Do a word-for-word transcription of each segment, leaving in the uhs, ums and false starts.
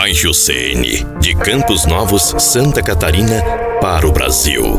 Baixo C N, de Campos Novos, Santa Catarina, para o Brasil.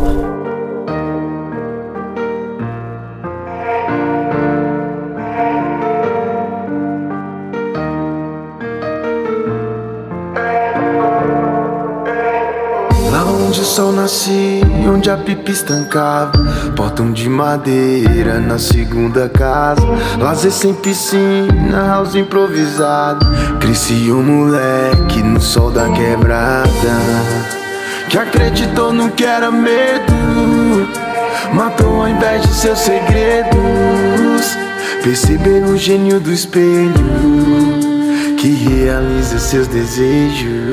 Lá onde o sol nascia, onde a pipa estancava, portão de madeira na segunda casa, lazer sem piscina, house improvisado. Cresci um moleque no sol da quebrada, que acreditou no que era medo, matou ao invés de seus segredos. Percebeu o gênio do espelho, que realiza seus desejos.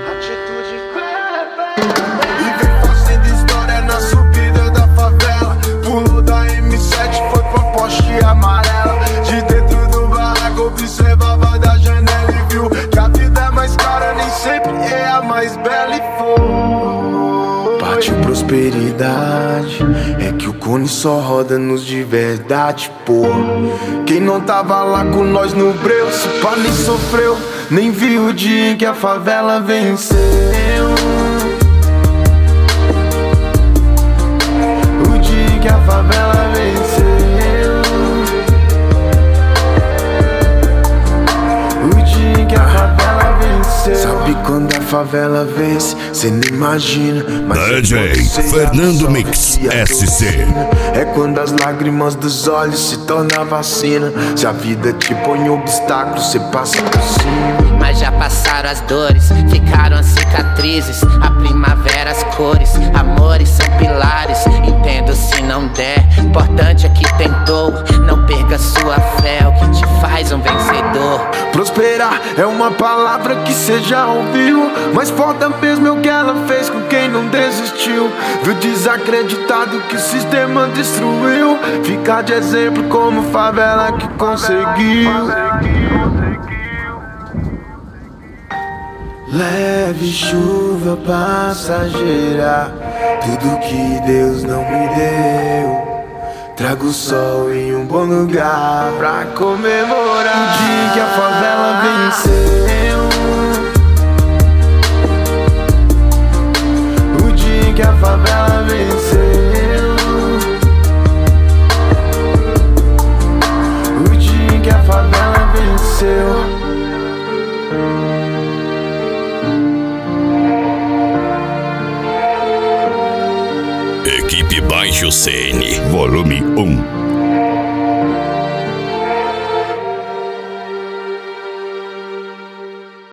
Amarela, de dentro do barraco observava da janela e viu que a vida é mais cara, nem sempre é a mais bela e foi. Partiu prosperidade, é que o cone só roda nos de verdade, porra. Quem não tava lá com nós no breu, se pá nem sofreu, nem viu o dia em que a favela venceu. O dia em que a favela venceu. Sabe quando a favela vence, cê não imagina, mas D J Fernando Mix S C. É quando as lágrimas dos olhos se tornam vacina. Se a vida te põe obstáculo, cê passa por cima. Mas já passaram as dores, ficaram as cicatrizes, a primavera, as cores, amores são pilares. Entendo se não der, importante é que tentou. Não perca sua fé, é o que te faz um vencedor. Prosperar é uma palavra que cê já ouviu, mas foda mesmo é o que ela fez com quem não desistiu. Viu desacreditado que o sistema destruiu, ficar de exemplo como favela que conseguiu. Leve chuva passageira, tudo que Deus não me deu. Trago o sol em um bom lugar pra comemorar o dia que a favela venceu. O dia que a favela venceu. O dia que a favela venceu. Equipe Baixo C N, volume um.